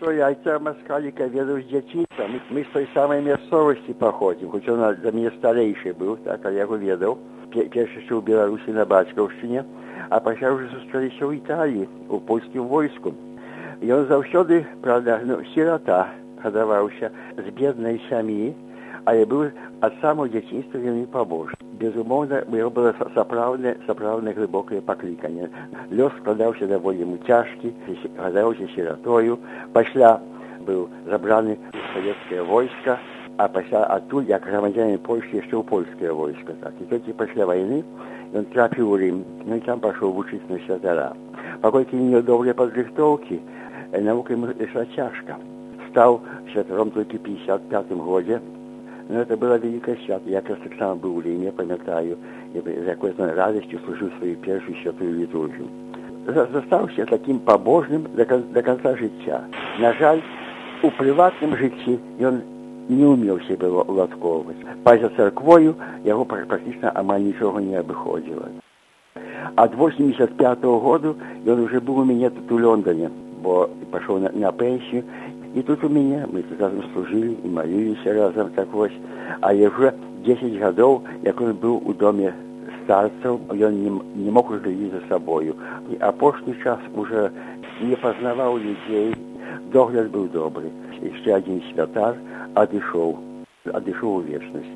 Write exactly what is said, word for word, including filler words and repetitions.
Што яйца Маскаліка ведаў з дзяцінства. Мы, мы з той самай мясцовасці паходзім, хоць ён за мяне старэйшы быў, так, а я яго ведаў. Першы ще ў Беларусі на бацькаўшчыне, а пасля ўжо сустрэліся ў Італіі, у польскім войску. Ён заўсёды, правда, ну, сірата, гадаваўся з беднай сям'і, але быў ад самого дзяцінства вельмі пабожны. Безумоўна, у яго было сапраўднае, сапраўднае глыбокае пакліканне. Лёс складаўся даволі яму цяжкі, гадаўся сіратою, пасля быў забраны ў савецкае войска, а пасля адтуль, як грамадзянин Польшчы, яшчэ ў польскае войска. Так. І толькі пасля вайны ён трапіў у Рым, ну і там пашоў вучыць на святара. Паколькі не меў добрай падрыхтоўкі, навука ему ішла цяжка. Стаў святаром толькі ў пятьдесят пятым годзе. Ну, это было великое свято. Я как раз так само был в Риме, памятаю, и с какой-то радостью служил свою первую святую литургию. Застался таким побожным до, до конца життя. На жаль, у приватном житті он не умел себе уладковывать. Поза церквою его практично амаль ничего не обыходило. От восемьдесят пятого года он уже был у меня тут в Лондоне, бо пошел на, на пенсию. И тут у меня, мы тут разом служили и молились разом, так вот. А я уже десять годов, як он был у доме старцев, он не, не мог уже следить за собою. И апошний час уже не познавал людей, догляд был добрый. Еще один святар одышел, одышел в вечность.